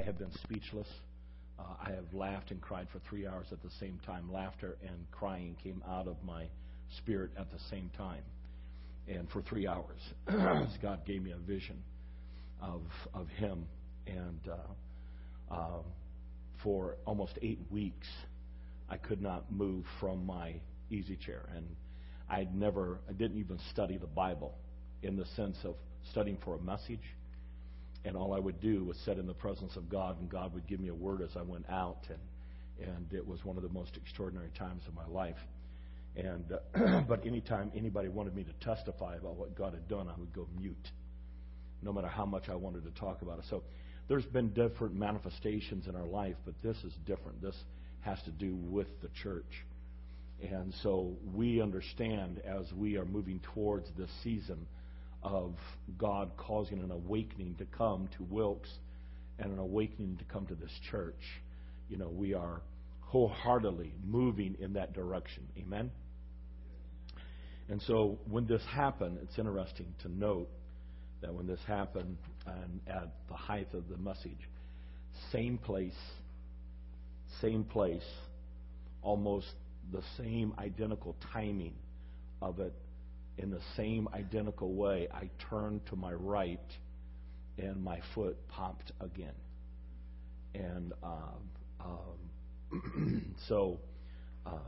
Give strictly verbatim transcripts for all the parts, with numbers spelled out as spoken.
have been speechless. Uh, I have laughed and cried for three hours at the same time. Laughter and crying came out of my spirit at the same time. And for three hours, God gave me a vision of of Him. And uh, uh, for almost eight weeks, I could not move from my easy chair. And I'd never, I didn't even study the Bible in the sense of studying for a message. And all I would do was sit in the presence of God, and God would give me a word as I went out. And and it was one of the most extraordinary times of my life. And uh, but anytime anybody wanted me to testify about what God had done, I would go mute, no matter how much I wanted to talk about it. So there's been different manifestations in our life, but this is different. This has to do with the church. And so we understand, as we are moving towards this season of God causing an awakening to come to Wilkes and an awakening to come to this church, you know, we are wholeheartedly moving in that direction. Amen? And so when this happened, it's interesting to note that when this happened, and at the height of the message, same place, same place, almost the same identical timing of it, in the same identical way, I turned to my right and my foot popped again. And um, um, so um,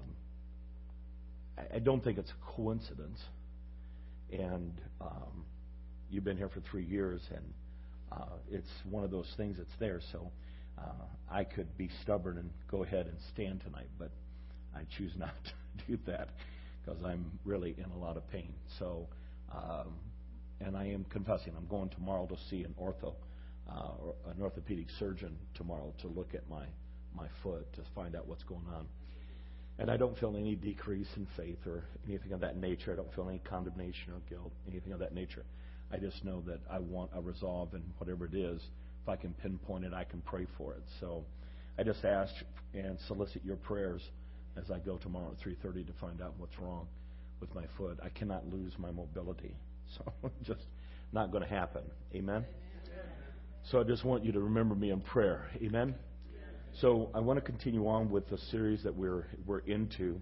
I, I don't think it's a coincidence. And um, you've been here for three years, and uh, it's one of those things that's there. So uh, I could be stubborn and go ahead and stand tonight, but I choose not to do that because I'm really in a lot of pain. So, um, and I am confessing, I'm going tomorrow to see an ortho, uh, or an orthopedic surgeon tomorrow to look at my, my foot to find out what's going on. And I don't feel any decrease in faith or anything of that nature. I don't feel any condemnation or guilt, anything of that nature. I just know that I want a resolve, and whatever it is, if I can pinpoint it, I can pray for it. So I just ask and solicit your prayers as I go tomorrow at three thirty to find out what's wrong with my foot. I cannot lose my mobility. So just not going to happen. Amen? Amen? So I just want you to remember me in prayer. Amen? So I want to continue on with the series that we're we're into.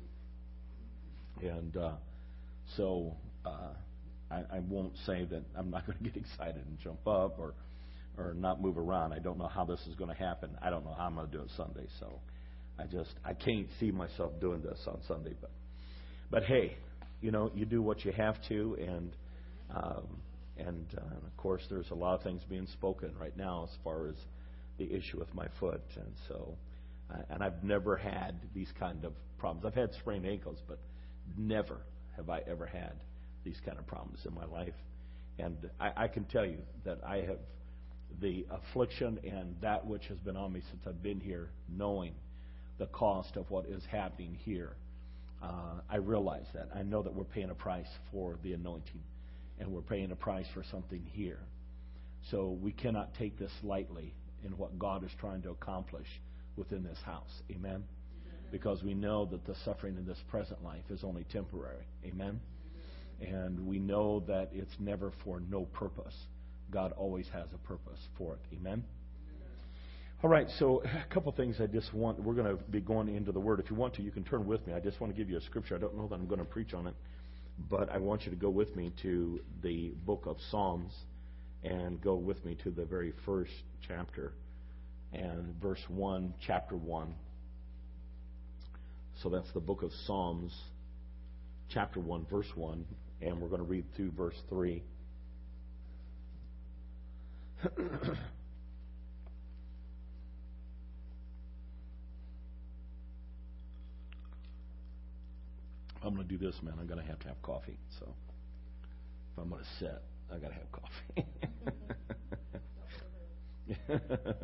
And uh, so uh, I, I won't say that I'm not going to get excited and jump up or, or not move around. I don't know how this is going to happen. I don't know how I'm going to do it Sunday. So I just, I can't see myself doing this on Sunday. But, but hey, you know, you do what you have to. And, um, and, uh, and, of course, there's a lot of things being spoken right now as far as the issue with my foot. And so, uh, and I've never had these kind of problems. I've had sprained ankles, but never have I ever had these kind of problems in my life. And I, I can tell you that I have the affliction and that which has been on me since I've been here, knowing the cost of what is happening here. Uh, I realize that. I know that we're paying a price for the anointing, and we're paying a price for something here. So we cannot take this lightly in what God is trying to accomplish within this house. Amen? Because we know that the suffering in this present life is only temporary. Amen? And we know that it's never for no purpose. God always has a purpose for it. Amen? All right, so a couple things I just want, we're going to be going into the Word. If you want to, you can turn with me. I just want to give you a scripture. I don't know that I'm going to preach on it, but I want you to go with me to the book of Psalms and go with me to the very first chapter and verse one, chapter one. So that's the book of Psalms, chapter one, verse one, and we're going to read through verse three. I'm going to do this, man. I'm going to have to have coffee. So if I'm going to sit, I got to have coffee.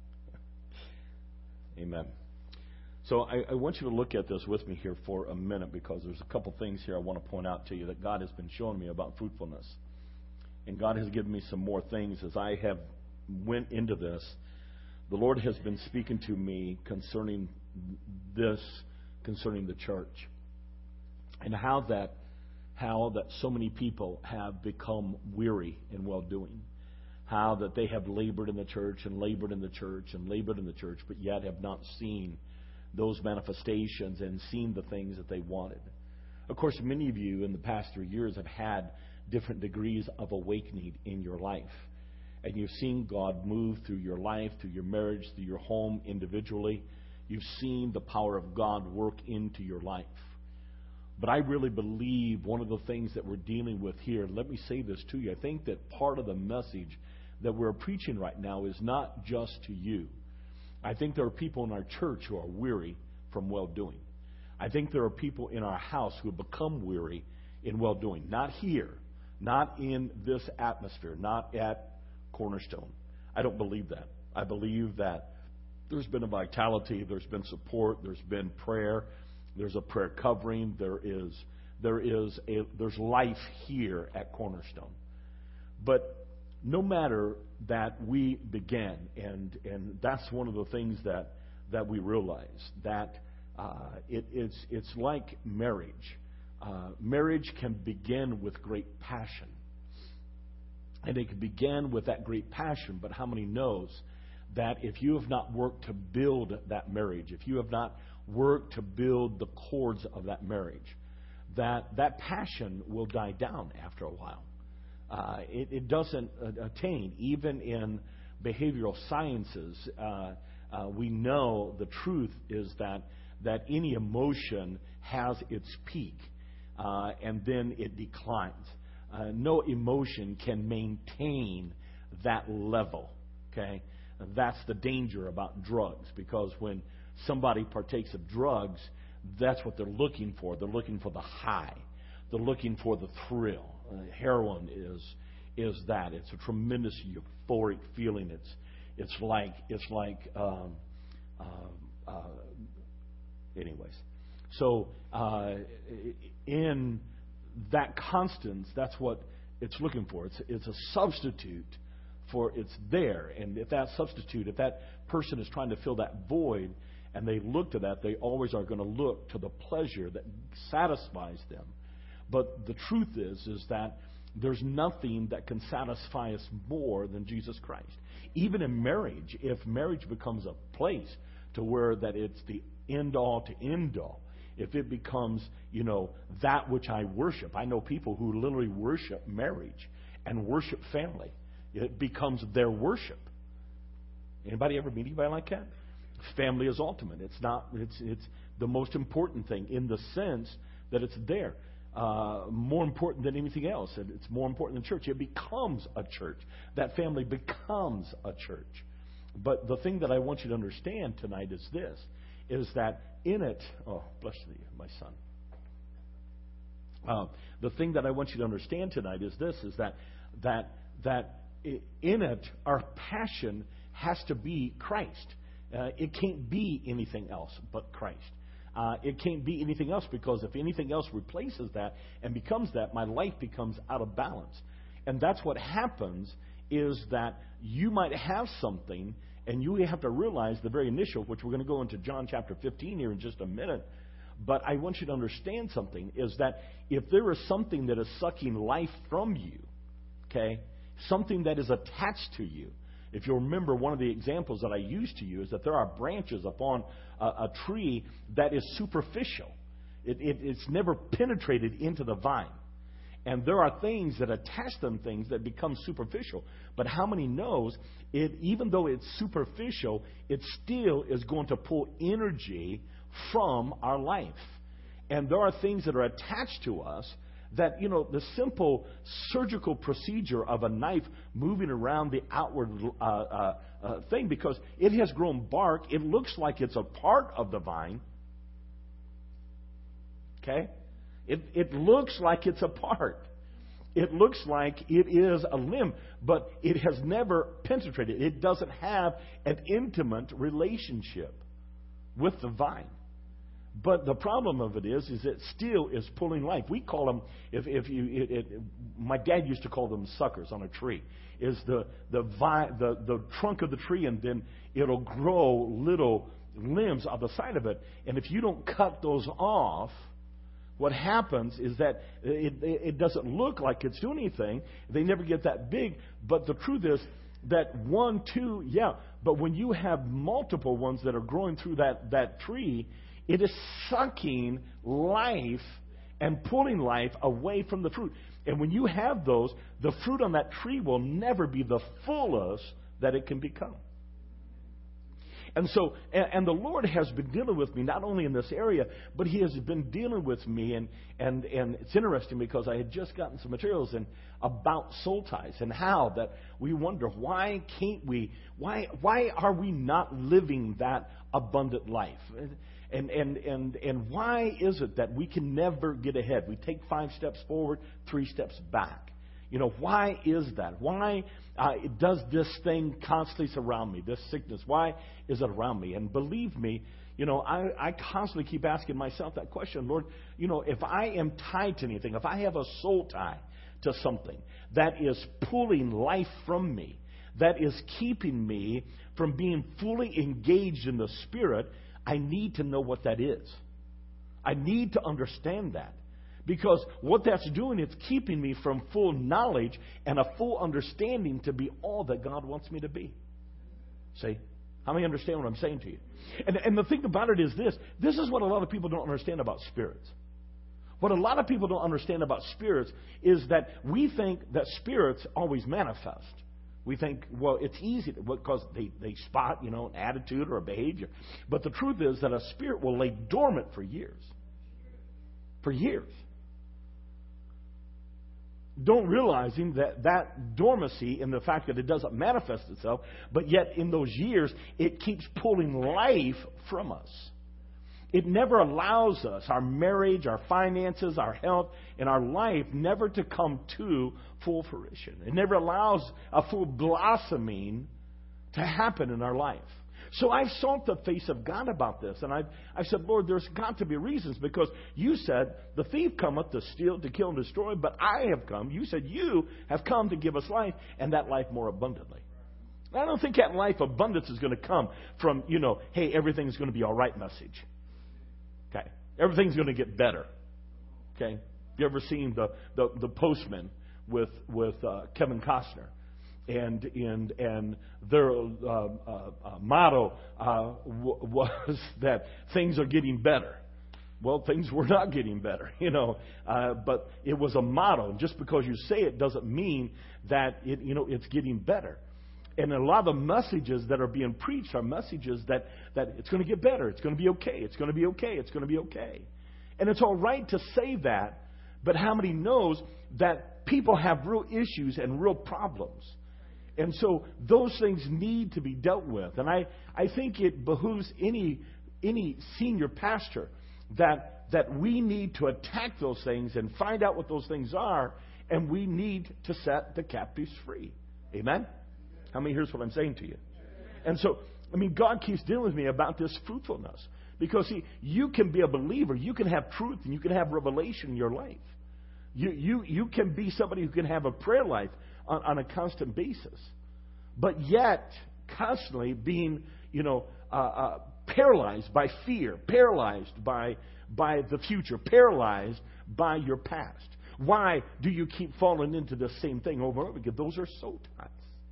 Amen. So I, I want you to look at this with me here for a minute, because there's a couple things here I want to point out to you that God has been showing me about fruitfulness. And God has given me some more things as I have went into this. The Lord has been speaking to me concerning this, concerning the church. And how that how that so many people have become weary in well-doing. how that they have labored in the church and labored in the church and labored in the church, but yet have not seen those manifestations and seen the things that they wanted. Of course, many of you in the past three years have had different degrees of awakening in your life. And you've seen God move through your life, through your marriage, through your home individually. You've seen the power of God work into your life. But I really believe one of the things that we're dealing with here, let me say this to you, I think that part of the message that we're preaching right now is not just to you. I think there are people in our church who are weary from well-doing. I think there are people in our house who have become weary in well-doing. Not here, not in this atmosphere, not at Cornerstone. I don't believe that. I believe that there's been a vitality, there's been support, there's been prayer, there's a prayer covering, there is there is a there's life here at Cornerstone. But no matter that we began, and and that's one of the things that that we realize, that uh, it, it's it's like marriage. Uh, marriage can begin with great passion. And it can begin with that great passion, but how many knows that if you have not worked to build that marriage, if you have not worked to build the cords of that marriage, that that passion will die down after a while. Uh, it, it doesn't attain. Even in behavioral sciences, uh, uh, we know the truth is that that any emotion has its peak, uh, and then it declines. Uh, no emotion can maintain that level. Okay, that's the danger about drugs, because when somebody partakes of drugs, that's what they're looking for. They're looking for the high. They're looking for the thrill. Uh, heroin is is that. It's a tremendous euphoric feeling. It's it's like it's like um, uh, uh, anyways. So uh, in that constance, that's what it's looking for. It's it's a substitute for it's there. And if that substitute, if that person is trying to fill that void, and they look to that, they always are going to look to the pleasure that satisfies them. But the truth is, is that there's nothing that can satisfy us more than Jesus Christ. Even in marriage, if marriage becomes a place to where that it's the end all to end all, if it becomes, you know, that which I worship. I know people who literally worship marriage and worship family. It becomes their worship. Anybody ever meet anybody like that? Family is ultimate. It's not. It's it's the most important thing in the sense that it's there. Uh, more important than anything else. It's more important than church. It becomes a church. That family becomes a church. But the thing that I want you to understand tonight is this, is that in it, oh, bless you, my son. Uh, the thing that I want you to understand tonight is this, is that that that in it, our passion has to be Christ. Uh, it can't be anything else but Christ. Uh, it can't be anything else, because if anything else replaces that and becomes that, my life becomes out of balance. And that's what happens, is that you might have something, and you have to realize the very initial, which we're going to go into John chapter fifteen here in just a minute. But I want you to understand something, is that if there is something that is sucking life from you, okay, something that is attached to you. If you'll remember, one of the examples that I used to you is that there are branches upon a, a tree that is superficial. It, it, it's never penetrated into the vine. And there are things that attach them, things that become superficial. But how many knows, it, even though it's superficial, it still is going to pull energy from our life. And there are things that are attached to us that, you know, the simple surgical procedure of a knife moving around the outward uh, uh, uh, thing, because it has grown bark, it looks like it's a part of the vine. Okay? It, it looks like it's a part. It looks like it is a limb, but it has never penetrated. It doesn't have an intimate relationship with the vine. But the problem of it is, is it still is pulling life. We call them, if if you, it, it, my dad used to call them suckers on a tree. Is the the, vi, the the trunk of the tree, and then it'll grow little limbs on the side of it. And if you don't cut those off, what happens is that it, it, it doesn't look like it's doing anything. They never get that big. But the truth is, that one, two, yeah. But when you have multiple ones that are growing through that, that tree, it is sucking life and pulling life away from the fruit. And when you have those, the fruit on that tree will never be the fullest that it can become. And so, and, and the Lord has been dealing with me not only in this area, but He has been dealing with me. And, and, and it's interesting because I had just gotten some materials in about soul ties and how that we wonder, why can't we, why, why are we not living that abundant life? And, and, and, and why is it that we can never get ahead? We take five steps forward, three steps back. You know, why is that? Why uh, does this thing constantly surround me, this sickness? Why is it around me? And believe me, you know, I, I constantly keep asking myself that question. Lord, you know, if I am tied to anything, if I have a soul tie to something that is pulling life from me, that is keeping me from being fully engaged in the Spirit, I need to know what that is. I need to understand that. Because what that's doing, it's keeping me from full knowledge and a full understanding to be all that God wants me to be. See? How many understand what I'm saying to you? And, and the thing about it is this. This is what a lot of people don't understand about spirits. What a lot of people don't understand about spirits is that we think that spirits always manifest. We think, well, it's easy because they, they spot, you know, an attitude or a behavior. But the truth is that a spirit will lay dormant for years. For years. Don't realizing that that dormancy and the fact that it doesn't manifest itself, but yet in those years, it keeps pulling life from us. It never allows us, our marriage, our finances, our health, and our life never to come to full fruition. It never allows a full blossoming to happen in our life. So I've sought the face of God about this. And I've, I've said, Lord, there's got to be reasons. Because you said, the thief cometh to steal, to kill, and destroy. But I have come. You said, you have come to give us life, and that life more abundantly. I don't think that life abundance is going to come from, you know, hey, everything's going to be all right message. Okay. Everything's going to get better. Okay. You ever seen the, the, the Postman with, with uh, Kevin Costner? And and and their uh, uh, uh, motto uh, w- was that things are getting better. Well, things were not getting better, you know. Uh, but it was a motto. Just because you say it doesn't mean that it, you know, it's getting better. And a lot of the messages that are being preached are messages that that it's going to get better. It's going to be okay. It's going to be okay. It's going to be okay. And it's all right to say that, but how many knows that people have real issues and real problems? And so those things need to be dealt with. And I, I think it behooves any any senior pastor that that we need to attack those things and find out what those things are, and we need to set the captives free. Amen? I mean, here's what I'm saying to you. And so, I mean, God keeps dealing with me about this fruitfulness. Because, see, you can be a believer. You can have truth and you can have revelation in your life. You you you can be somebody who can have a prayer life on, on a constant basis. But yet, constantly being, you know, uh, uh, paralyzed by fear, paralyzed by by the future, paralyzed by your past. Why do you keep falling into the same thing over and over again? Those are soul ties.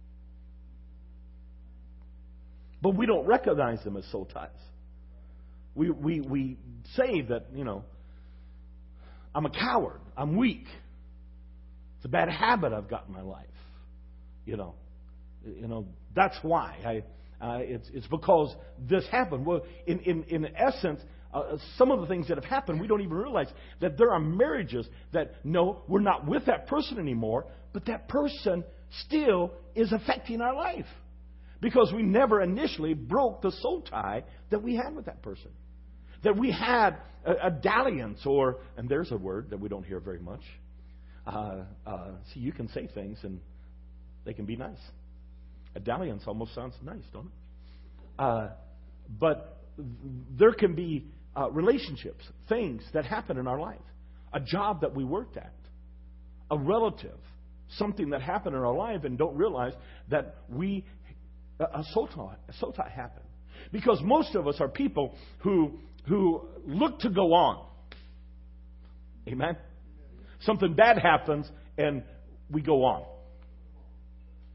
But we don't recognize them as soul ties. We we we say that, you know, I'm a coward. I'm weak. It's a bad habit I've got in my life. You know, you know that's why. I, uh, it's it's because this happened. Well, in in in essence, uh, some of the things that have happened, we don't even realize that there are marriages that no, we're not with that person anymore, but that person still is affecting our life because we never initially broke the soul tie that we had with that person. That we had a, a dalliance, or, and there's a word that we don't hear very much. Uh, uh, see, you can say things and they can be nice. A dalliance almost sounds nice, don't it? Uh, but there can be uh, relationships, things that happen in our life. A job that we worked at. A relative. Something that happened in our life and don't realize that we, a soul tie, a soul tie happened. Because most of us are people who who look to go on. Amen? Something bad happens and we go on.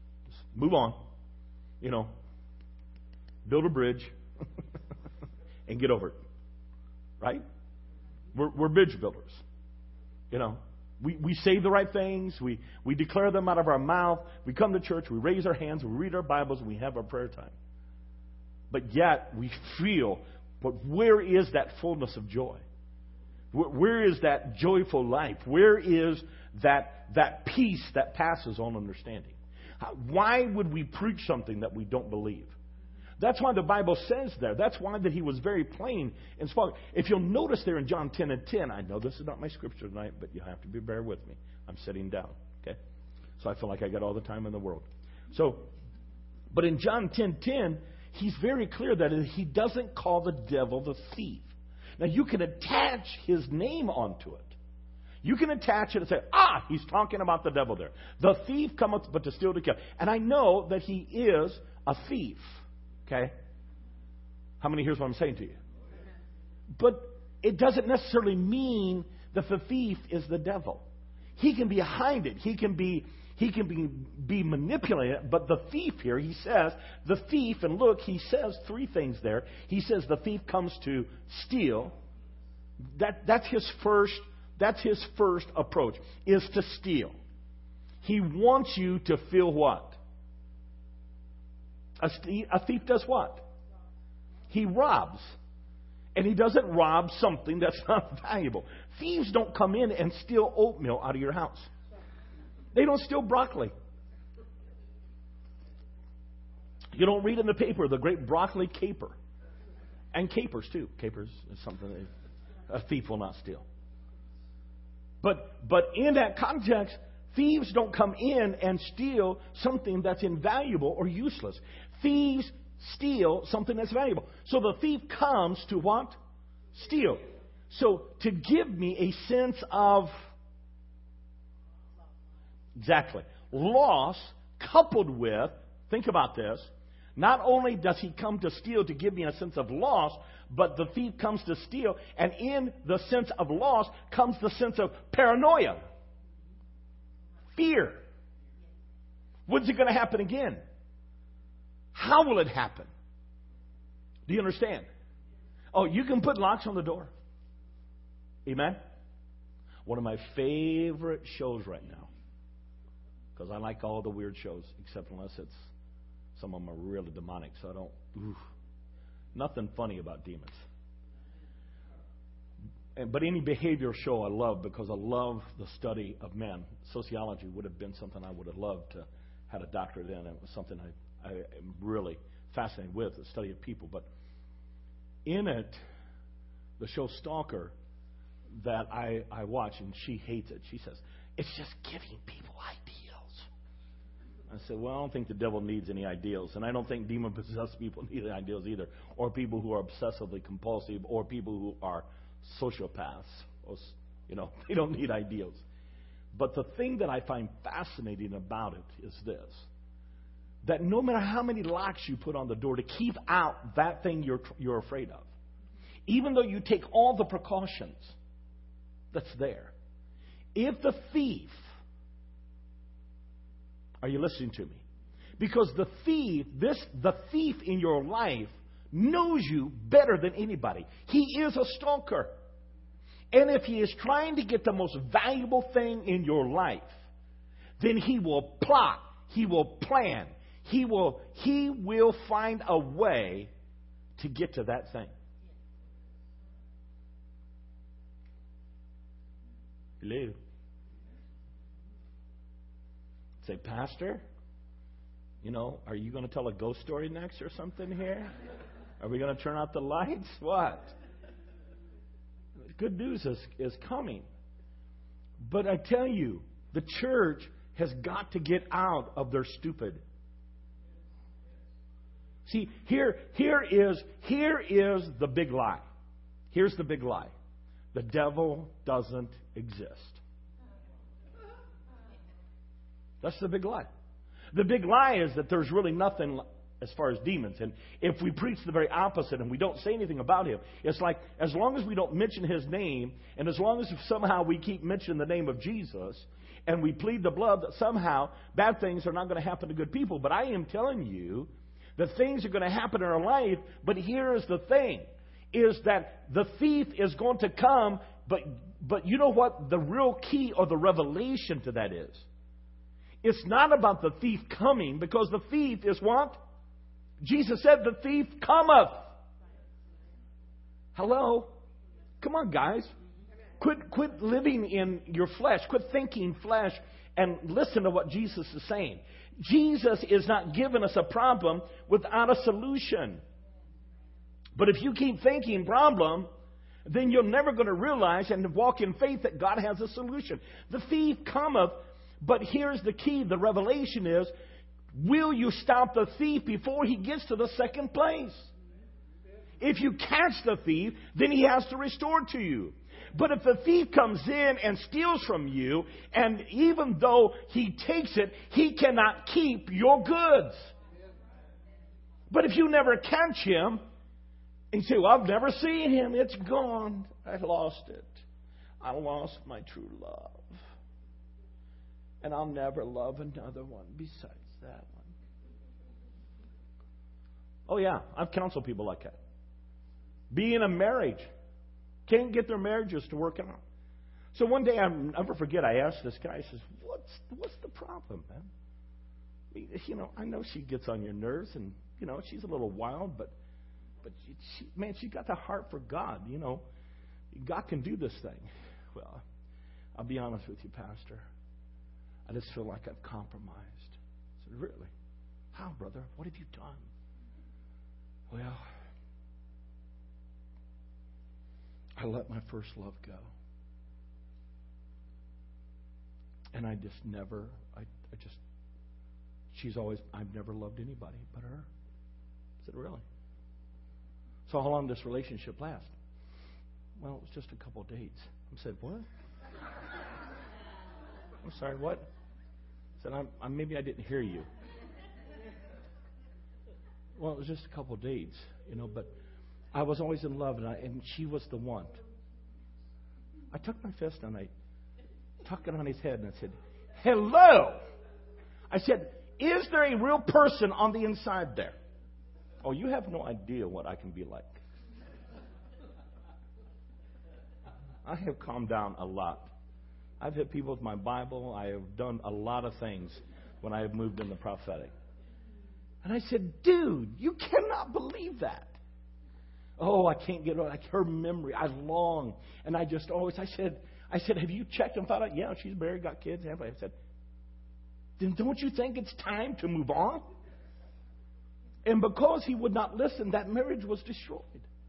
Move on. You know, build a bridge and get over it. Right? We're, we're bridge builders. You know, we, we say the right things. We, we declare them out of our mouth. We come to church. We raise our hands. We read our Bibles. And we have our prayer time. But yet we feel, but where is that fullness of joy? Where, where is that joyful life? Where is that, that peace that passes all understanding? How, why would we preach something that we don't believe? That's why the Bible says there. That's why that he was very plain and spoken. If you'll notice there in John ten and ten, I know this is not my scripture tonight, but you have to be bear with me. I'm sitting down, okay? So I feel like I got all the time in the world. So, but in John ten ten, he's very clear that he doesn't call the devil the thief. Now you can attach his name onto it. You can attach it and say, ah, he's talking about the devil there. The thief cometh but to steal, to kill. And I know that he is a thief. Okay? How many hears what I'm saying to you? But it doesn't necessarily mean that the thief is the devil. He can be behind it. He can be he can be, be manipulated. But the thief here, he says, the thief, and look, he says three things there. He says the thief comes to steal. That that's his first that's his first approach, is to steal. He wants you to feel what? A thief does what? He robs. And he doesn't rob something that's not valuable. Thieves don't come in and steal oatmeal out of your house. They don't steal broccoli. You don't read in the paper the great broccoli caper. And capers too. Capers is something that a thief will not steal. But but in that context, thieves don't come in and steal something that's invaluable or useless. Thieves steal something that's valuable. So the thief comes to what? Steal. So to give me a sense of, exactly, loss coupled with, think about this, not only does he come to steal to give me a sense of loss, but the thief comes to steal, and in the sense of loss comes the sense of paranoia. Fear. When's it going to happen again? How will it happen? Do you understand? Oh, you can put locks on the door. Amen? One of my favorite shows right now, because I like all the weird shows, except unless it's, some of them are really demonic, so I don't, oof, nothing funny about demons. And, but any behavioral show I love, because I love the study of men. Sociology would have been something I would have loved to had a doctorate in. It was something I I am really fascinated with, the study of people. But in it, the show Stalker that I, I watch, and she hates it. She says, it's just giving people ideals. I said, well, I don't think the devil needs any ideals. And I don't think demon-possessed people need any ideals either. Or people who are obsessively compulsive, or people who are sociopaths. Or, you know, they don't need ideals. But the thing that I find fascinating about it is this. That no matter how many locks you put on the door to keep out that thing you're you're afraid of, even though you take all the precautions that's there, if the thief, are you listening to me? Because the thief, this the thief in your life knows you better than anybody. He is a stalker. And if he is trying to get the most valuable thing in your life, then he will plot, he will plan. He will, he will find a way to get to that thing. Hello. Say, Pastor, you know, are you going to tell a ghost story next or something here? Are we going to turn out the lights? What? Good news is, is coming. But I tell you, the church has got to get out of their stupid. See, here, here is, here is the big lie. Here's the big lie. The devil doesn't exist. That's the big lie. The big lie is that there's really nothing as far as demons. And if we preach the very opposite and we don't say anything about him, it's like as long as we don't mention his name, and as long as somehow we keep mentioning the name of Jesus, and we plead the blood that somehow bad things are not going to happen to good people. But I am telling you that things are going to happen in our life. But here is the thing, is that the thief is going to come. But, but you know what the real key or the revelation to that is? It's not about the thief coming, because the thief is what? Jesus said the thief cometh. Hello? Come on, guys. Quit, quit living in your flesh. Quit thinking flesh and listen to what Jesus is saying. Jesus is not giving us a problem without a solution. But if you keep thinking problem, then you're never going to realize and walk in faith that God has a solution. The thief cometh, but here's the key. The revelation is, will you stop the thief before he gets to the second place? If you catch the thief, then he has to restore to you. But if the thief comes in and steals from you, and even though he takes it, he cannot keep your goods. But if you never catch him, and you say, well, I've never seen him, it's gone. I lost it. I lost my true love. And I'll never love another one besides that one. Oh yeah, I've counseled people like that. Be in a marriage. Can't get their marriages to work out. So one day, I'll never forget, I asked this guy, I says, what's, what's the problem, man? You know, I know she gets on your nerves, and, you know, she's a little wild, but, but she, she, man, she got the heart for God, you know. God can do this thing. Well, I'll be honest with you, Pastor. I just feel like I've compromised. I said, really? How, brother? What have you done? Well, I let my first love go. And I just never, I, I just, she's always, I've never loved anybody but her. I said, really? So how long did this relationship last? Well, it was just a couple of dates. I said, what? I'm sorry, what? I said, I'm, I'm, maybe I didn't hear you. Well, it was just a couple of dates, you know, but I was always in love, and, I, and she was the one. I took my fist and I tucked it on his head, and I said, hello. I said, is there a real person on the inside there? Oh, you have no idea what I can be like. I have calmed down a lot. I've hit people with my Bible. I have done a lot of things when I have moved in the prophetic. And I said, dude, you cannot believe that. Oh, I can't get like her memory. I long. And I just always, I said, I said, have you checked and thought out? Yeah, she's married, got kids. I said, then don't you think it's time to move on? And because he would not listen, that marriage was destroyed.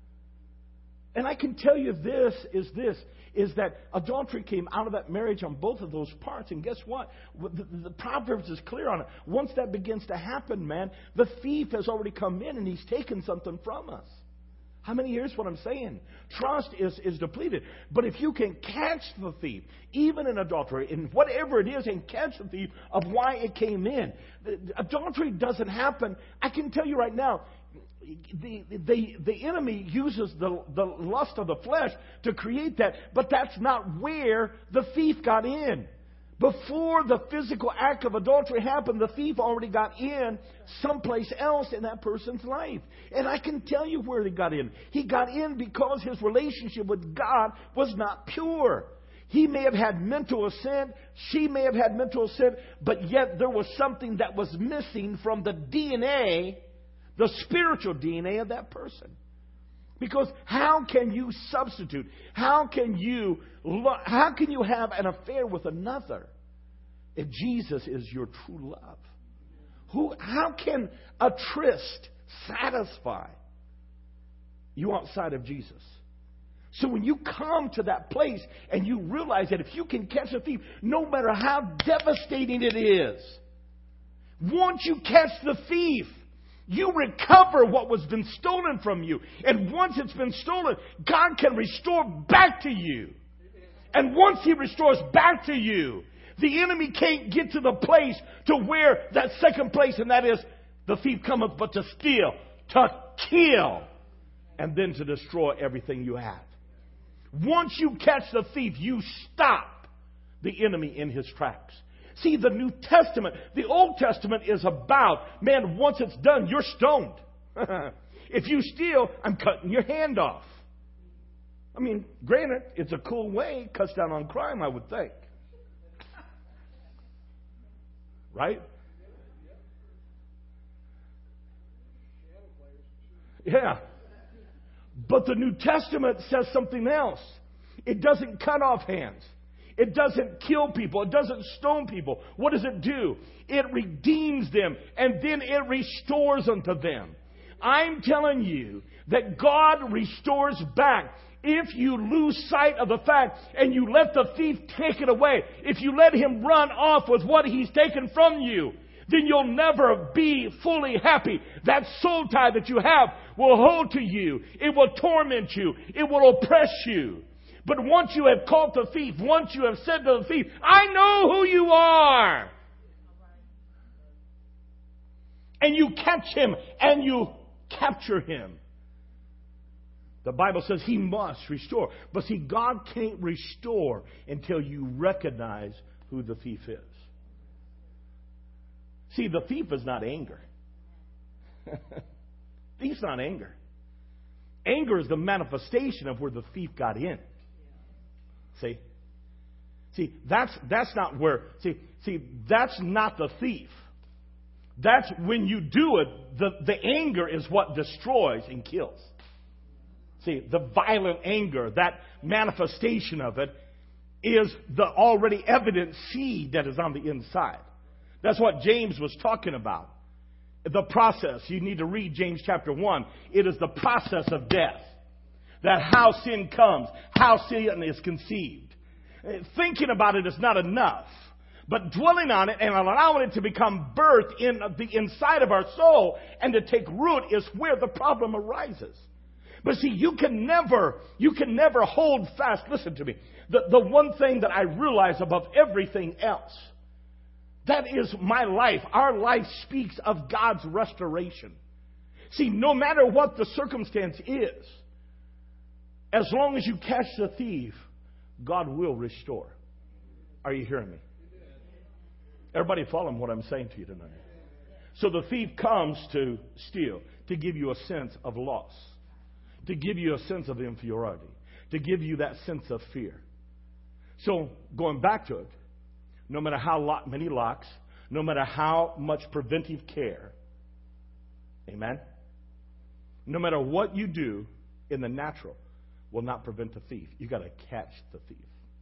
And I can tell you this is this, is that adultery came out of that marriage on both of those parts. And guess what? The, the Proverbs is clear on it. Once that begins to happen, man, the thief has already come in and he's taken something from us. How many hears what I'm saying? Trust is, is depleted. But if you can catch the thief, even in adultery, in whatever it is, and catch the thief of why it came in. The, the adultery doesn't happen. I can tell you right now, the, the, the enemy uses the, the lust of the flesh to create that. But that's not where the thief got in. Before the physical act of adultery happened, the thief already got in someplace else in that person's life. And I can tell you where he got in. He got in because his relationship with God was not pure. He may have had mental assent. She may have had mental assent. But yet there was something that was missing from the D N A, the spiritual D N A of that person. Because how can you substitute? How can you how can you have an affair with another if Jesus is your true love? Who? How can a tryst satisfy you outside of Jesus? So when you come to that place and you realize that if you can catch a thief, no matter how devastating it is, once you catch the thief, you recover what was been stolen from you. And once it's been stolen, God can restore back to you. And once He restores back to you, the enemy can't get to the place to where that second place, and that is the thief cometh but to steal, to kill, and then to destroy everything you have. Once you catch the thief, you stop the enemy in his tracks. See, the New Testament, the Old Testament is about, man, once it's done, you're stoned. If you steal, I'm cutting your hand off. I mean, granted, it's a cool way, cuts down on crime, I would think. Right? Yeah. But the New Testament says something else. It doesn't cut off hands. It doesn't kill people. It doesn't stone people. What does it do? It redeems them, and then it restores unto them. I'm telling you that God restores back. If you lose sight of the fact and you let the thief take it away, if you let him run off with what he's taken from you, then you'll never be fully happy. That soul tie that you have will hold to you. It will torment you. It will oppress you. But once you have caught the thief, once you have said to the thief, I know who you are. And you catch him and you capture him. The Bible says he must restore. But see, God can't restore until you recognize who the thief is. See, the thief is not anger. Thief's not anger. Anger is the manifestation of where the thief got in. See? See, that's that's not where, see, see, that's not the thief. That's when you do it, the, the anger is what destroys and kills. See, the violent anger, that manifestation of it, is the already evident seed that is on the inside. That's what James was talking about. The process. You need to read James chapter one. It is the process of death. That how sin comes, how sin is conceived. Thinking about it is not enough. But dwelling on it and allowing it to become birth in the inside of our soul and to take root is where the problem arises. But see, you can never, you can never hold fast. Listen to me. The, the one thing that I realize above everything else, that is my life. Our life speaks of God's restoration. See, no matter what the circumstance is, as long as you catch the thief, God will restore. Are you hearing me? Everybody following what I'm saying to you tonight? So the thief comes to steal, to give you a sense of loss, to give you a sense of inferiority, to give you that sense of fear. So going back to it, no matter how lock, many locks, no matter how much preventive care, amen, no matter what you do in the natural, will not prevent the thief. You got to catch the thief.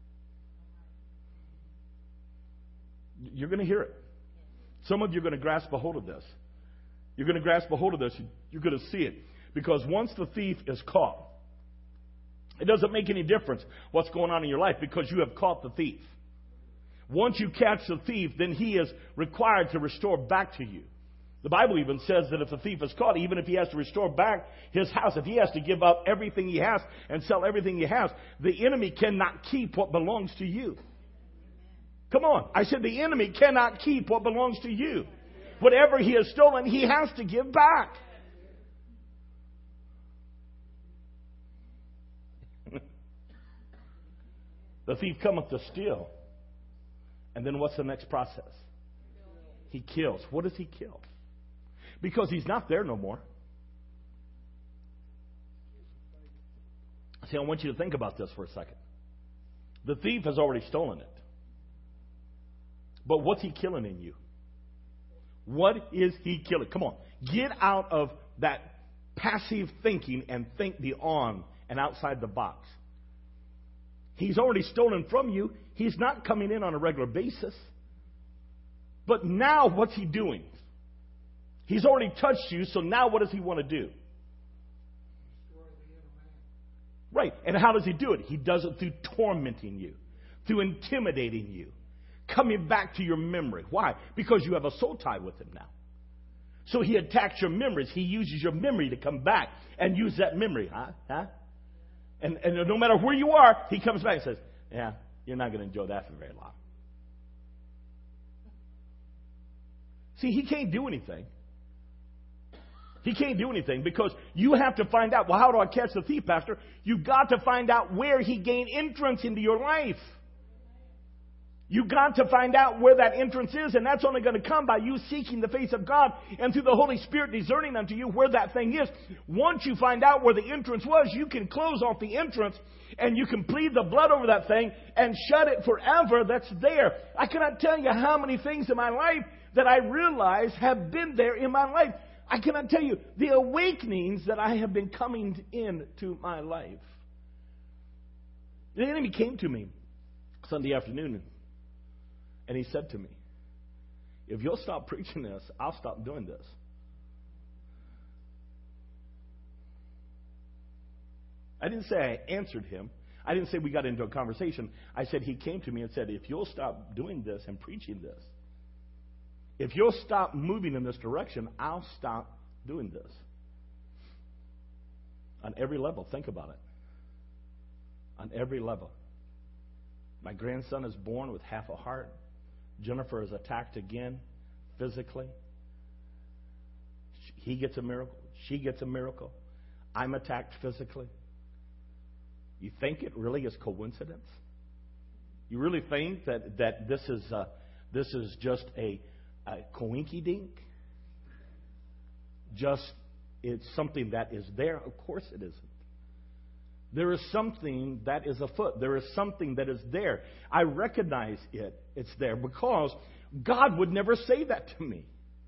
You're going to hear it. Some of you are going to grasp a hold of this. You're going to grasp a hold of this. You're going to see it. Because once the thief is caught, it doesn't make any difference what's going on in your life because you have caught the thief. Once you catch the thief, then he is required to restore back to you. The Bible even says that if the thief is caught, even if he has to restore back his house, if he has to give up everything he has and sell everything he has, the enemy cannot keep what belongs to you. Come on. I said the enemy cannot keep what belongs to you. Whatever he has stolen, he has to give back. The thief cometh to steal. And then what's the next process? He kills. What does he kill? Because he's not there no more. See, I want you to think about this for a second. The thief has already stolen it. But what's he killing in you? What is he killing? Come on. Get out of that passive thinking and think beyond and outside the box. He's already stolen from you. He's not coming in on a regular basis. But now what's he doing? He's already touched you, so now what does he want to do? Right. And how does he do it? He does it through tormenting you, through intimidating you, coming back to your memory. Why? Because you have a soul tie with him now. So he attacks your memories. He uses your memory to come back and use that memory. Huh? Huh? And, and no matter where you are, he comes back and says, yeah, you're not going to enjoy that for very long. See, he can't do anything. He can't do anything because you have to find out, well, how do I catch the thief, Pastor? You've got to find out where he gained entrance into your life. You got to find out where that entrance is, and that's only going to come by you seeking the face of God and through the Holy Spirit discerning unto you where that thing is. Once you find out where the entrance was, you can close off the entrance and you can plead the blood over that thing and shut it forever that's there. I cannot tell you how many things in my life that I realize have been there in my life. I cannot tell you the awakenings that I have been coming into my life. The enemy came to me Sunday afternoon, and he said to me, if you'll stop preaching this, I'll stop doing this. I didn't say I answered him. I didn't say we got into a conversation. I said he came to me and said, if you'll stop doing this and preaching this, if you'll stop moving in this direction, I'll stop doing this. On every level, think about it. On every level. My grandson is born with half a heart. Jennifer is attacked again physically. He gets a miracle. She gets a miracle. I'm attacked physically. You think it really is coincidence? You really think that, that this is uh, this is just a, a coinky-dink? Just it's something that is there? Of course it isn't. There is something that is afoot. There is something that is there. I recognize it. It's there because God would never say that to me.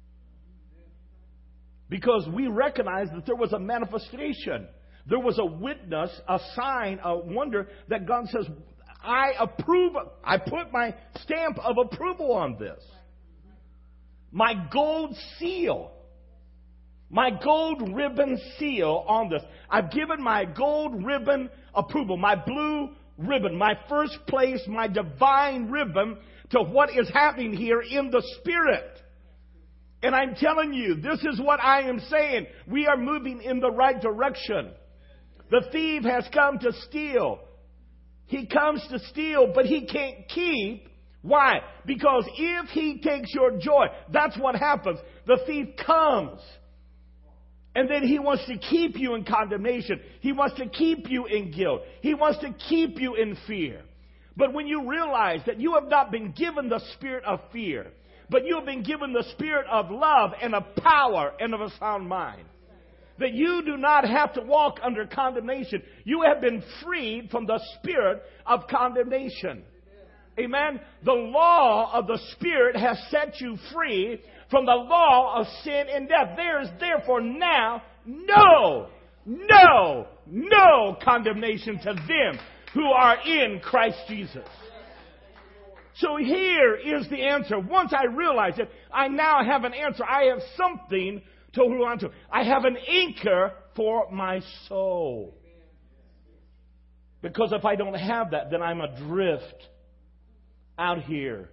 Because we recognize that there was a manifestation. There was a witness, a sign, a wonder that God says, I approve. I put my stamp of approval on this. My gold seal. My gold ribbon seal on this. I've given my gold ribbon approval, my blue ribbon, my first place, my divine ribbon to what is happening here in the Spirit. And I'm telling you, this is what I am saying. We are moving in the right direction. The thief has come to steal. He comes to steal, but he can't keep. Why? Because if he takes your joy, that's what happens. The thief comes. And then he wants to keep you in condemnation. He wants to keep you in guilt. He wants to keep you in fear. But when you realize that you have not been given the spirit of fear, but you have been given the spirit of love and of power and of a sound mind, that you do not have to walk under condemnation. You have been freed from the spirit of condemnation. Amen. The law of the Spirit has set you free from the law of sin and death. There is therefore now no, no, no condemnation to them who are in Christ Jesus. So here is the answer. Once I realize it, I now have an answer. I have something to hold on to. I have an anchor for my soul. Because if I don't have that, then I'm adrift out here.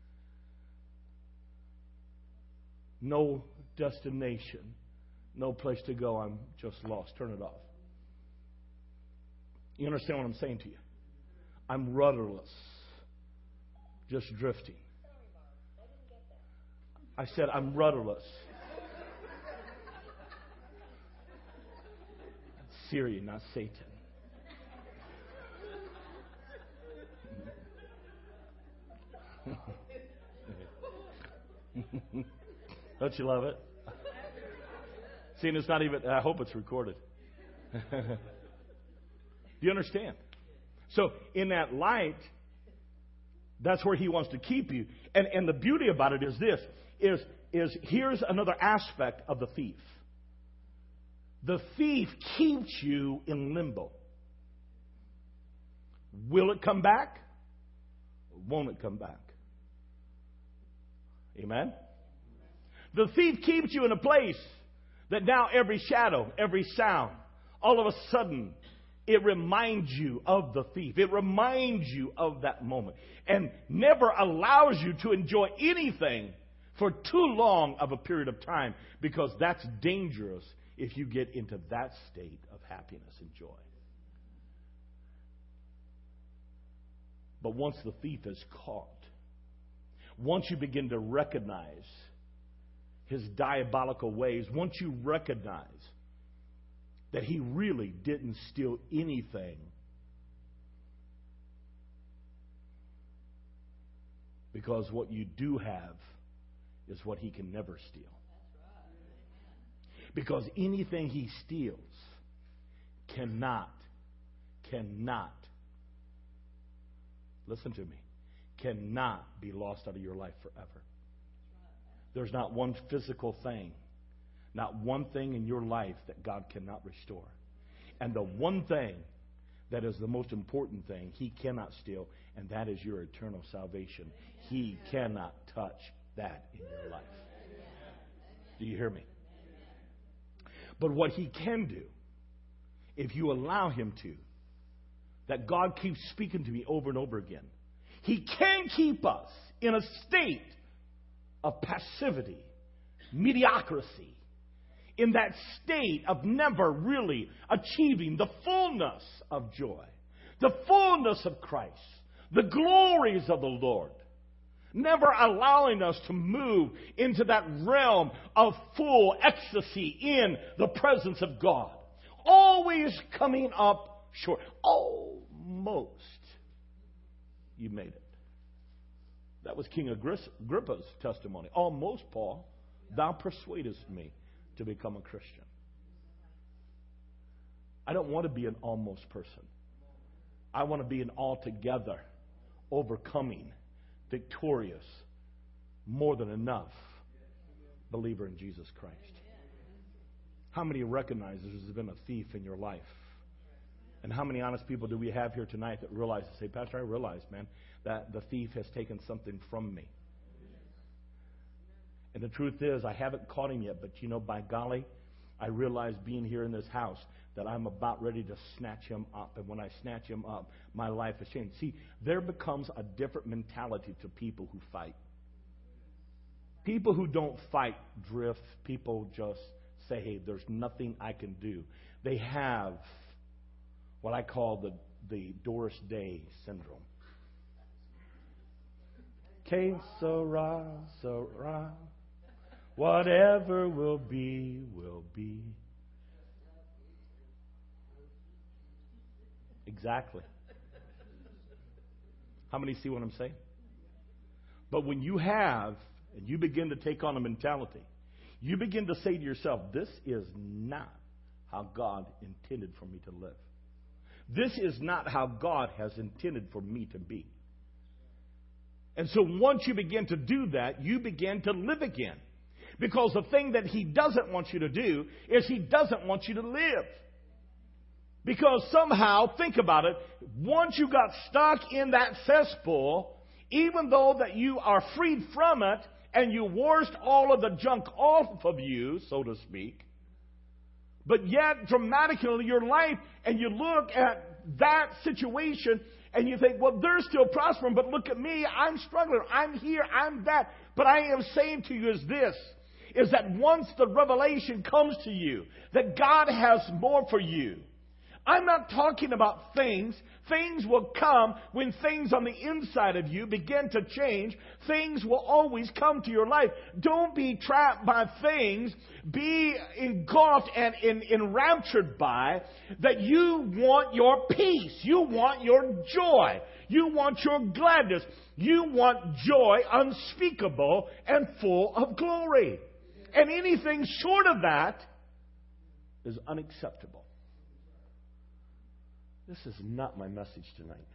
No destination. No place to go. I'm just lost. Turn it off. You understand what I'm saying to you? I'm rudderless. Just drifting. I said I'm rudderless. Syria, not Satan. Don't you love it? See, and it's not even, I hope it's recorded. Do you understand? So, in that light, that's where he wants to keep you. And and the beauty about it is this, is, is here's another aspect of the thief. The thief keeps you in limbo. Will it come back? Or won't it come back? Amen? The thief keeps you in a place that now every shadow, every sound, all of a sudden, it reminds you of the thief. It reminds you of that moment. And never allows you to enjoy anything for too long of a period of time, because that's dangerous if you get into that state of happiness and joy. But once the thief is caught, once you begin to recognize his diabolical ways, once you recognize that he really didn't steal anything, Because what you do have is what he can never steal. Because anything he steals cannot, cannot, listen to me, cannot be lost out of your life forever. There's not one physical thing, not one thing in your life that God cannot restore. And the one thing that is the most important thing he cannot steal, and that is your eternal salvation. He cannot touch that in your life. Do you hear me? But what he can do, if you allow him to, that God keeps speaking to me over and over again, he can keep us in a state of passivity, mediocrity, in that state of never really achieving the fullness of joy, the fullness of Christ, the glories of the Lord. Never allowing us to move into that realm of full ecstasy in the presence of God. Always coming up short. Almost you made it. That was King Agrippa's testimony. Almost, Paul, thou persuadest me to become a Christian. I don't want to be an almost person. I want to be an altogether overcoming, victorious, more than enough believer in Jesus Christ. How many recognize there's been a thief in your life? And how many honest people do we have here tonight that realize, say, Pastor, I realize, man, that the thief has taken something from me. And the truth is, I haven't caught him yet, but you know, by golly, I realize being here in this house that I'm about ready to snatch him up. And when I snatch him up, my life has changed. See, there becomes a different mentality to people who fight. People who don't fight drift. People just say, hey, there's nothing I can do. They have what I call the, the Doris Day syndrome. Que sera, sera. Whatever will be, will be. Exactly. How many see what I'm saying? But when you have, and you begin to take on a mentality, you begin to say to yourself, this is not how God intended for me to live. This is not how God has intended for me to be. And so once you begin to do that, you begin to live again. Because the thing that he doesn't want you to do is he doesn't want you to live. Because somehow, think about it, once you got stuck in that cesspool, even though that you are freed from it and you washed all of the junk off of you, so to speak, but yet dramatically in your life, and you look at that situation and you think, well, they're still prospering, but look at me, I'm struggling, I'm here, I'm that. But I am saying to you is this, is that once the revelation comes to you, that God has more for you. I'm not talking about things. Things will come when things on the inside of you begin to change. Things will always come to your life. Don't be trapped by things. Be engulfed and en- enraptured by that you want your peace. You want your joy. You want your gladness. You want joy unspeakable and full of glory. And anything short of that is unacceptable. This is not my message tonight.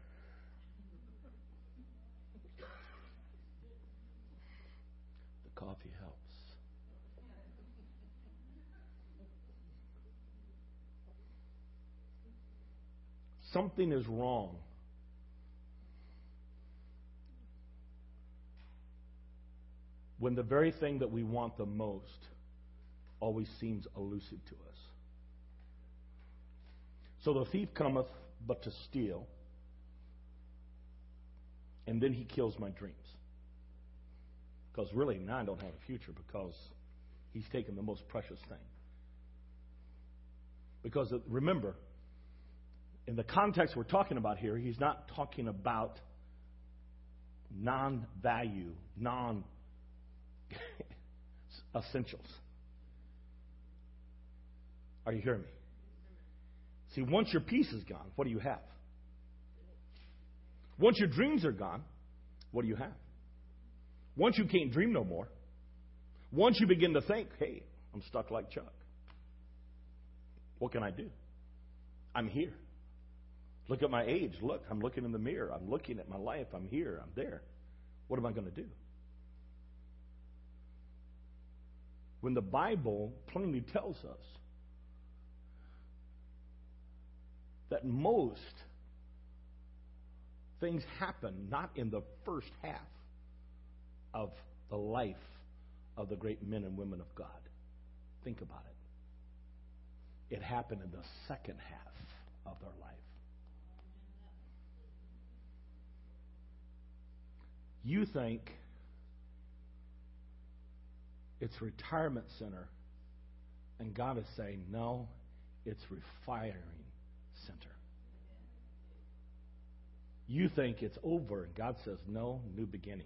The coffee helps. Something is wrong when the very thing that we want the most always seems elusive to us. So the thief cometh but to steal, and then he kills my dreams. Because really now I don't have a future because he's taken the most precious thing. Because remember, in the context we're talking about here, he's not talking about non-value, non-essentials. Are you hearing me? See, once your peace is gone, what do you have? Once your dreams are gone, what do you have? Once you can't dream no more. Once you begin to think, hey, I'm stuck like Chuck. What can I do? I'm here. Look at my age. Look, I'm looking in the mirror. I'm looking at my life. I'm here. I'm there. What am I going to do? When the Bible plainly tells us that most things happen not in the first half of the life of the great men and women of God. Think about it. It happened in the second half of their life. You think it's retirement center, and God is saying, no, it's refiring center. You think it's over, and God says, no, new beginning.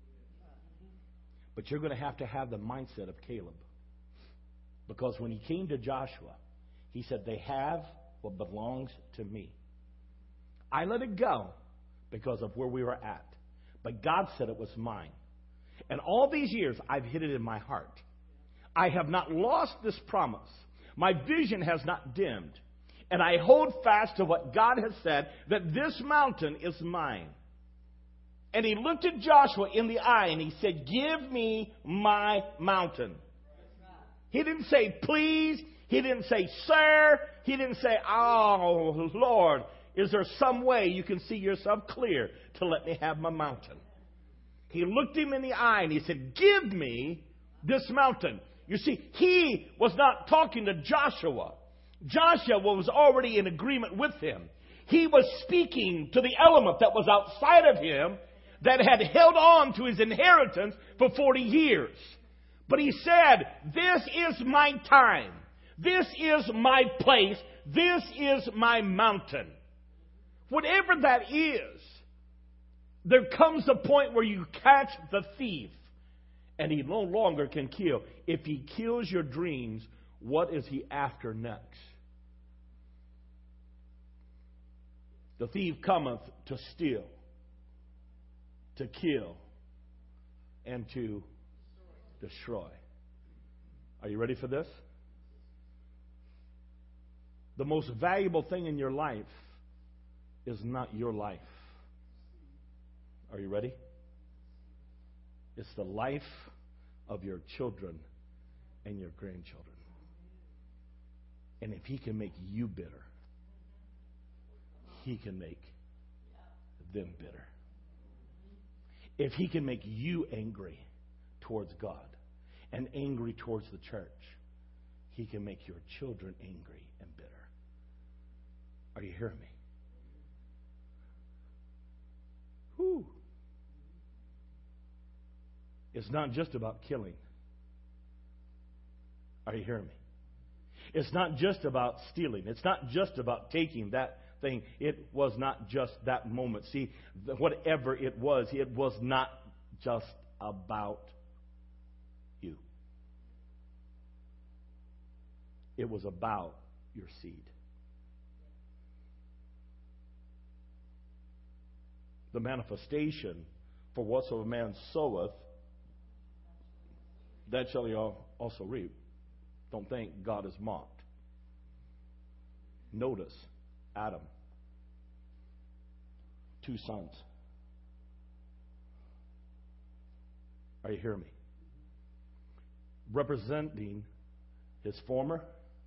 But you're going to have to have the mindset of Caleb. Because when he came to Joshua, he said, they have what belongs to me. I let it go because of where we were at. But God said it was mine. And all these years, I've hid it in my heart. I have not lost this promise. My vision has not dimmed. And I hold fast to what God has said, that this mountain is mine. And he looked at Joshua in the eye and he said, give me my mountain. He didn't say, please. He didn't say, sir. He didn't say, oh, Lord, is there some way you can see yourself clear to let me have my mountain? He looked him in the eye and he said, give me this mountain. You see, he was not talking to Joshua. Joshua was already in agreement with him. He was speaking to the element that was outside of him that had held on to his inheritance for forty years. But he said, this is my time. This is my place. This is my mountain. Whatever that is, there comes a point where you catch the thief and he no longer can kill. If he kills your dreams, what is he after next? The thief cometh to steal, to kill, and to destroy. Are you ready for this? The most valuable thing in your life is not your life. Are you ready? It's the life of your children and your grandchildren. And if he can make you bitter, he can make them bitter. If he can make you angry towards God and angry towards the church, he can make your children angry and bitter. Are you hearing me? Whew. It's not just about killing. Are you hearing me? It's not just about stealing. It's not just about taking that thing. It was not just that moment. See, whatever it was, it was not just about you. It was about your seed. The manifestation for whatsoever man soweth, that shall he also reap. Don't think God is mocked. Notice Adam, two sons. Are you hearing me? Representing his former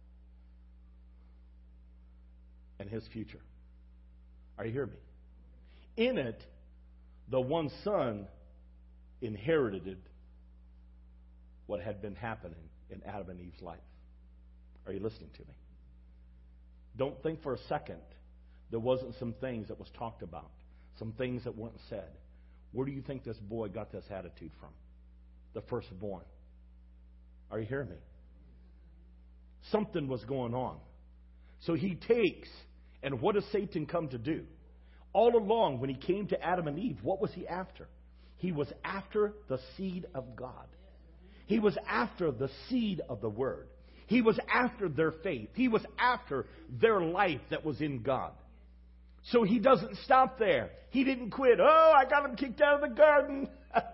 and his future. Are you hearing me? In it, the one son inherited what had been happening in Adam and Eve's life. Are you listening to me? Don't think for a second there wasn't some things that was talked about, some things that weren't said. Where do you think this boy got this attitude from? The firstborn. Are you hearing me? Something was going on. So he takes, and what does Satan come to do? All along, when he came to Adam and Eve, what was he after? He was after the seed of God. He was after the seed of the Word. He was after their faith. He was after their life that was in God. So he doesn't stop there. He didn't quit. Oh, I got him kicked out of the garden.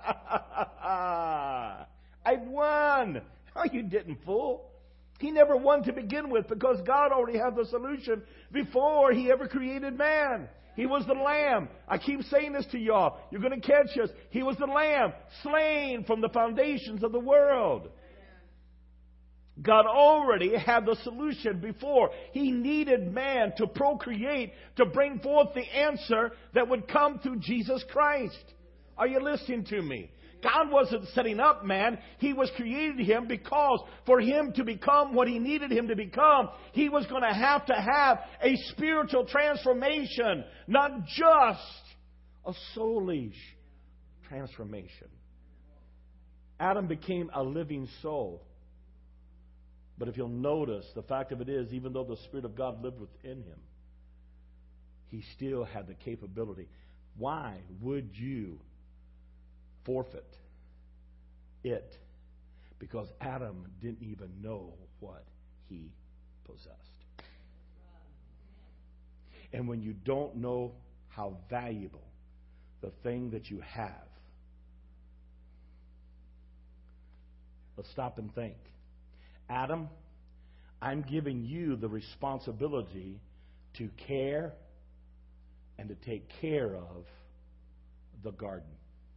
I won. Oh, you didn't, fool. He never won to begin with because God already had the solution before he ever created man. He was the lamb. I keep saying this to y'all. You're going to catch us. He was the lamb slain from the foundations of the world. God already had the solution before. He needed man to procreate, to bring forth the answer that would come through Jesus Christ. Are you listening to me? God wasn't setting up man. He was creating him because for him to become what he needed him to become, he was going to have to have a spiritual transformation, not just a soulish transformation. Adam became a living soul. But if you'll notice, the fact of it is, even though the Spirit of God lived within him, he still had the capability. Why would you forfeit it? Because Adam didn't even know what he possessed. And when you don't know how valuable the thing that you have, let's stop and think. Adam, I'm giving you the responsibility to care and to take care of the garden.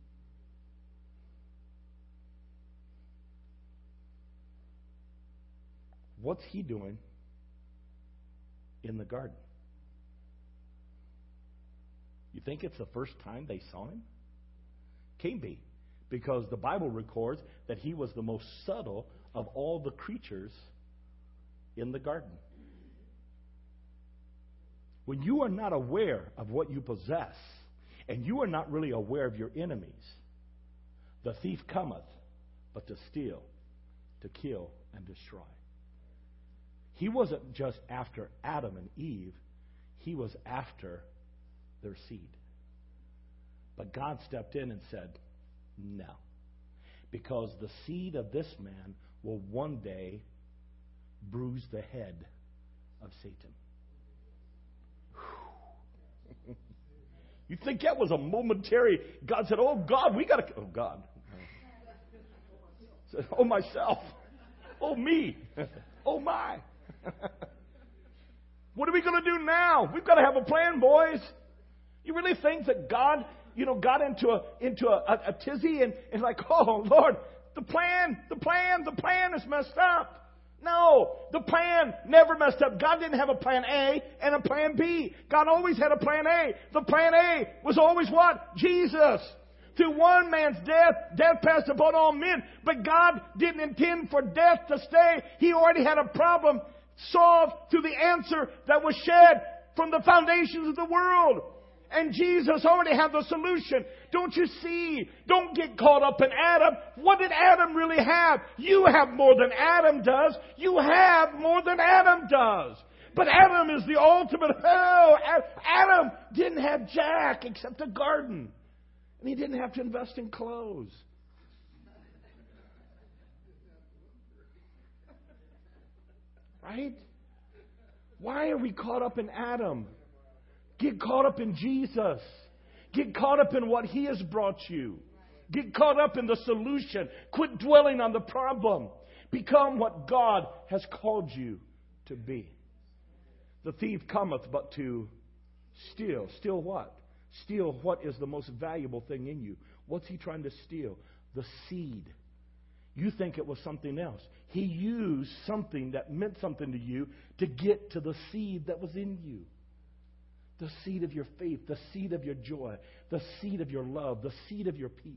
What's he doing in the garden? You think it's the first time they saw him? Can't be. Because the Bible records that he was the most subtle of all the creatures in the garden. When you are not aware of what you possess, and you are not really aware of your enemies, the thief cometh but to steal, to kill, and destroy. He wasn't just after Adam and Eve, he was after their seed. But God stepped in and said, no. Because the seed of this man will one day bruise the head of Satan. You think that was a momentary? God said, oh God, we got to, oh God. Said, oh myself. Oh me. Oh my. What are we going to do now? We've got to have a plan, boys. You really think that God, you know, got into a into a, a, a tizzy and, and like, oh Lord, the plan, the plan, the plan is messed up. No, the plan never messed up. God didn't have a plan A and a plan B. God always had a plan A. The plan A was always what? Jesus. Through one man's death, death passed upon all men. But God didn't intend for death to stay. He already had a problem solved through the answer that was shed from the foundations of the world. And Jesus already had the solution. Don't you see? Don't get caught up in Adam. What did Adam really have? You have more than Adam does. You have more than Adam does. But Adam is the ultimate. Oh, Adam didn't have jack except a garden. And he didn't have to invest in clothes. Right? Why are we caught up in Adam? Get caught up in Jesus. Get caught up in what He has brought you. Get caught up in the solution. Quit dwelling on the problem. Become what God has called you to be. The thief cometh but to steal. Steal what? Steal what is the most valuable thing in you. What's he trying to steal? The seed. You think it was something else. He used something that meant something to you to get to the seed that was in you. The seed of your faith, the seed of your joy, the seed of your love, the seed of your peace.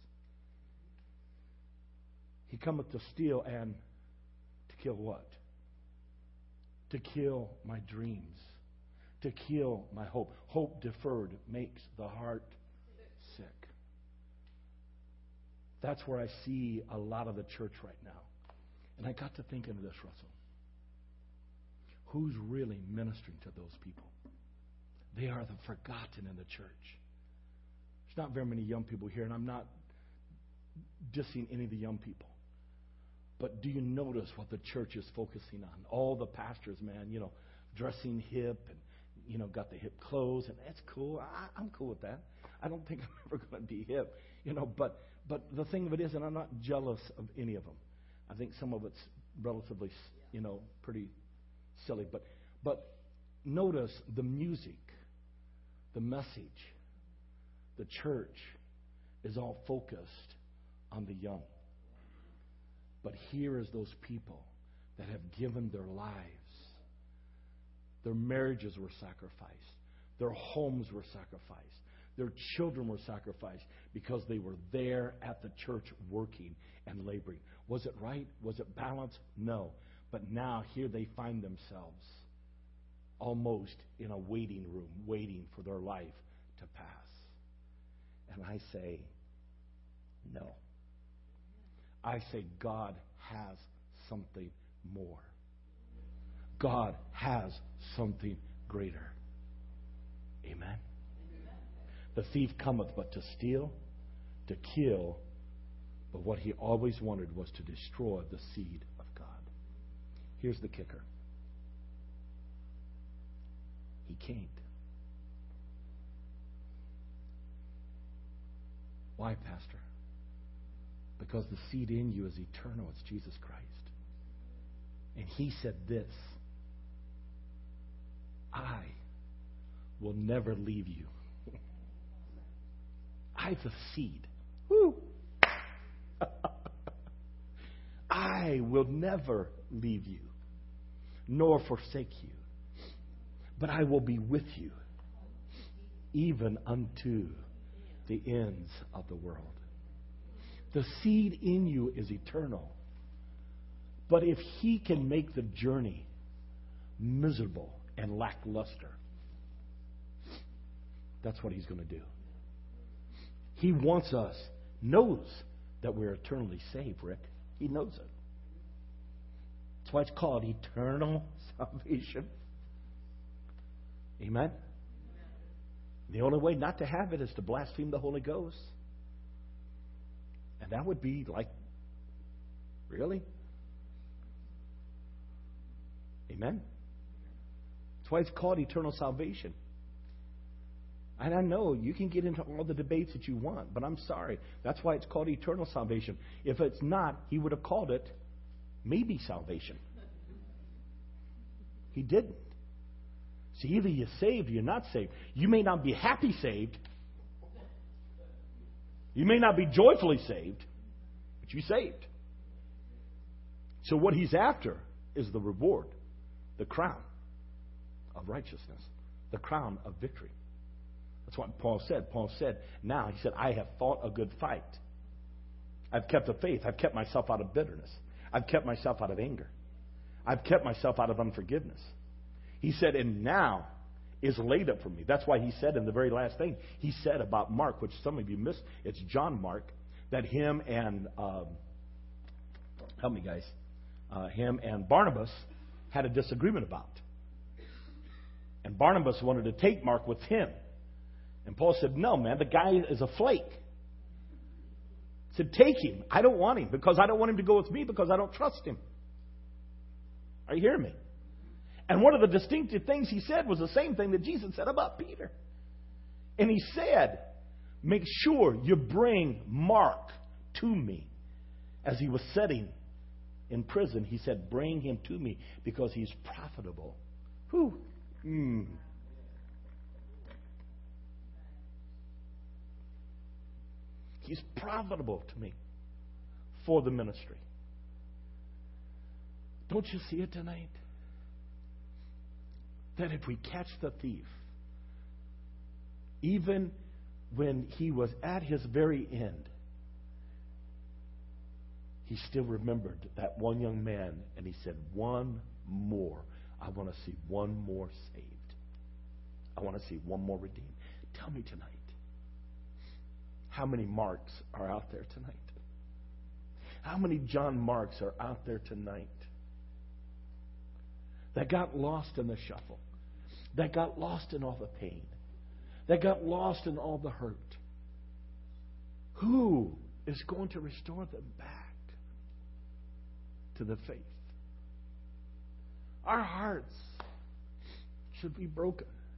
He cometh to steal and to kill what? To kill my dreams. To kill my hope. Hope deferred makes the heart sick. That's where I see a lot of the church right now. And I got to thinking of this, Russell. Who's really ministering to those people? They are the forgotten in the church. There's not very many young people here, and I'm not dissing any of the young people. But do you notice what the church is focusing on? All the pastors, man, you know, dressing hip and you know, got the hip clothes, and that's cool. I, I'm cool with that. I don't think I'm ever going to be hip, you know. But but the thing of it is, and I'm not jealous of any of them. I think some of it's relatively, you know, pretty silly. But but notice the music, the message, the church is all focused on the young. But here is those people that have given their lives. Their marriages were sacrificed. Their homes were sacrificed. Their children were sacrificed because they were there at the church working and laboring. Was it right? Was it balanced? No. But now here they find themselves almost in a waiting room, waiting for their life to pass. And I say, no. I say God has something more. God has something greater. Amen? Amen. The thief cometh but to steal, to kill, but what he always wanted was to destroy the seed of God. Here's the kicker. He can't. Why, Pastor? Because the seed in you is eternal. It's Jesus Christ. And he said this, I will never leave you. I'm the seed. Woo. I will never leave you, nor forsake you. But I will be with you, even unto the ends of the world. The seed in you is eternal. But if he can make the journey miserable and lackluster, that's what he's going to do. He wants us, knows that we're eternally saved, Rick. He knows it. That's why it's called eternal salvation. Amen? The only way not to have it is to blaspheme the Holy Ghost. And that would be like, really? Amen? That's why it's called eternal salvation. And I know you can get into all the debates that you want, but I'm sorry. That's why it's called eternal salvation. If it's not, he would have called it maybe salvation. He didn't. See, either you're saved or you're not saved. You may not be happy saved. You may not be joyfully saved, but you're saved. So what he's after is the reward, the crown of righteousness, the crown of victory. That's what Paul said. Paul said, now, he said, I have fought a good fight. I've kept the faith. I've kept myself out of bitterness. I've kept myself out of anger. I've kept myself out of unforgiveness. He said, and now is laid up for me. That's why he said in the very last thing, he said about Mark, which some of you missed, it's John Mark, that him and, um, help me guys, uh, him and Barnabas had a disagreement about. And Barnabas wanted to take Mark with him. And Paul said, no, man, the guy is a flake. He said, take him. I don't want him because I don't want him to go with me because I don't trust him. Are you hearing me? And one of the distinctive things he said was the same thing that Jesus said about Peter. And he said, make sure you bring Mark to me. As he was sitting in prison, he said, bring him to me because he's profitable. Whew. Mm. He's profitable to me for the ministry. Don't you see it tonight? That if we catch the thief, even when he was at his very end, he still remembered that one young man, and he said, one more. I want to see one more saved. I want to see one more redeemed. Tell me tonight, how many Marks are out there tonight? How many John Marks are out there tonight that got lost in the shuffle, that got lost in all the pain, that got lost in all the hurt? Who is going to restore them back to the faith? Our hearts should be broken.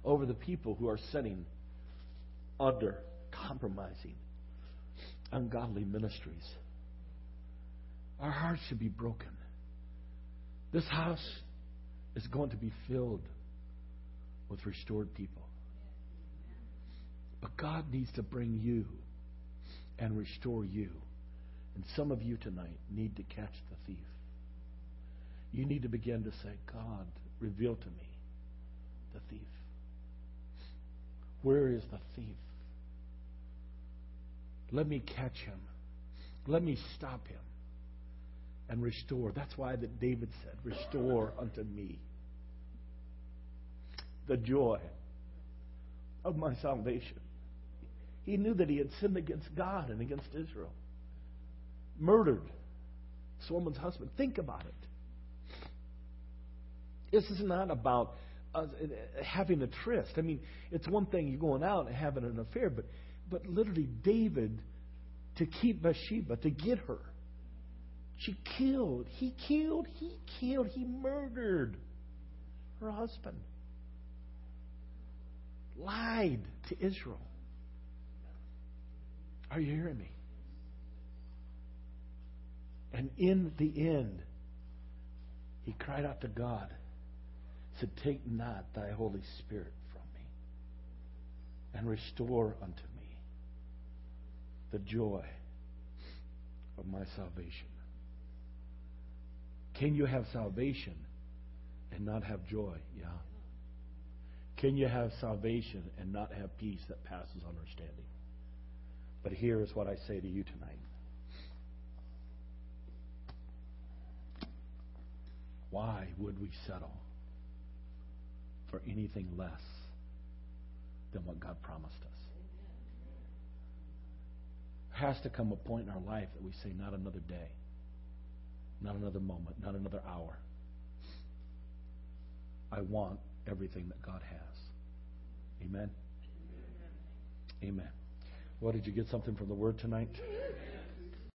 over the people who are sitting under compromising, ungodly ministries. Our hearts should be broken. This house is going to be filled with restored people. But God needs to bring you and restore you. And some of you tonight need to catch the thief. You need to begin to say, God, reveal to me the thief. Where is the thief? Let me catch him. Let me stop him and restore. That's why that David said, restore unto me the joy of my salvation. He knew that he had sinned against God and against Israel. Murdered this woman's husband. Think about it. This is not about uh, having a tryst. I mean, it's one thing you're going out and having an affair, but but literally David, to keep Bathsheba, to get her, she killed, he killed, he killed, he murdered her husband. Lied to Israel. Are you hearing me? And in the end, he cried out to God, said, take not thy Holy Spirit from me, and restore unto me the joy of my salvation. Can you have salvation and not have joy? Yeah. Can you have salvation and not have peace that passes understanding? But here is what I say to you tonight. Why would we settle for anything less than what God promised us? There has to come a point in our life that we say, not another day, not another moment, not another hour. I want everything that God has. Amen? Amen. Well, did you get something from the Word tonight?